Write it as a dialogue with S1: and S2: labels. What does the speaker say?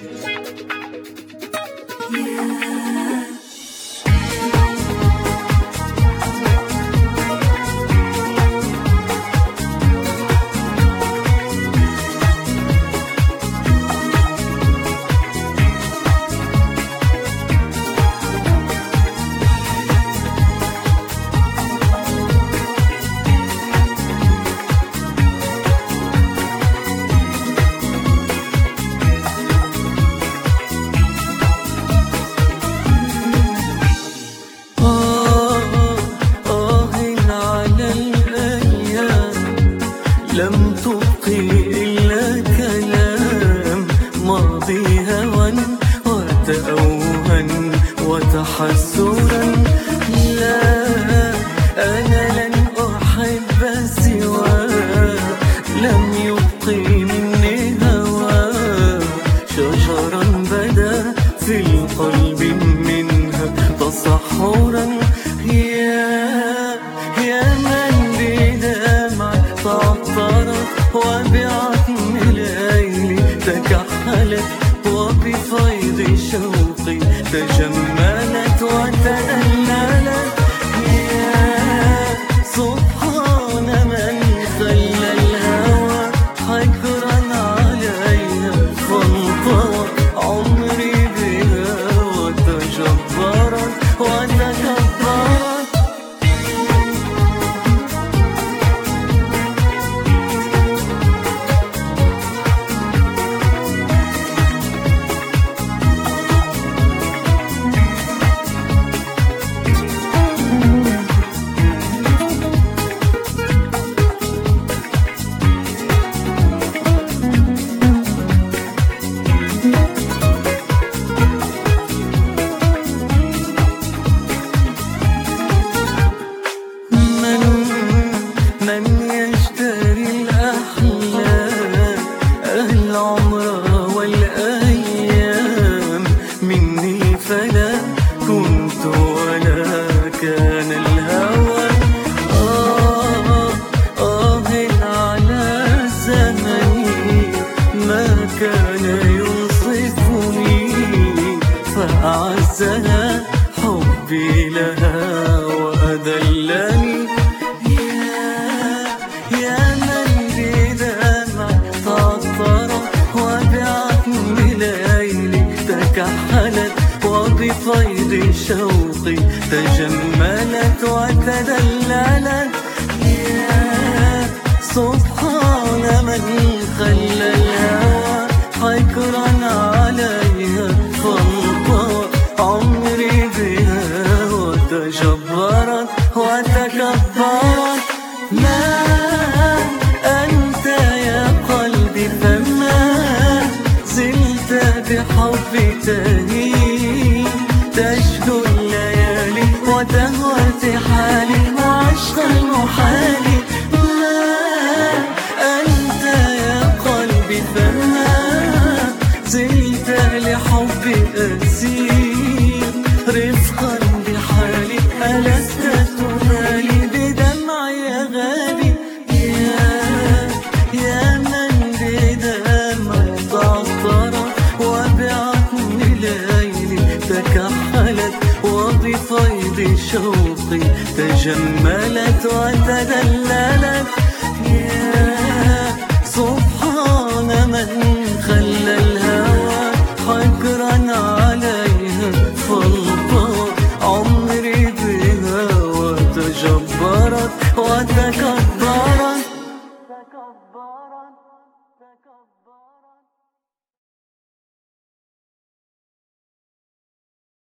S1: لم تبقي إلا كلام ماضي هوى وتأوها وتحسرا. لا أنا لن أحب سواه، لم يبقي مني هوى شجرا بدا في القلب منها تصحرا. يا من بدمع تعطرت وبعتم الليل تكحلت وبفيض شوقي تجملت وتدللت. يا سبحان من خلى الهوى حكرا عليها فانطوى عمري بها وتجبرت وتكبرت. من يشتري الأحلام العمر والأيام مني فلا كنت ولا كان الهوى. على زمني ما كان ينصفني فأعزها حبي لها وأذلني. يا من بدمع تعطرت وبعتم الليل تكحلت وبفيض شوقي تجملت وتدللت. يا سبحان من خلى الهوى حكرا عليها فانطوى عمري بها وتجبرت وتكبرت. ما أنت يا قلبي فما زلت بحبي تهين تشكو الليالي وتهوى حالي وعشق المحال. ما أنت يا قلبي فما زلت لحبي أسير رفقا بحالي ألست تبالي بدمع يا غالي. يا من بدمع تعطرت وبعتم الليل تكحلت وبفيض شوقي تجملت وتدللت. يا سبحان من خلى الهوى حكرا عليها فانطوى عمري بها وتجبرت وتكبرت.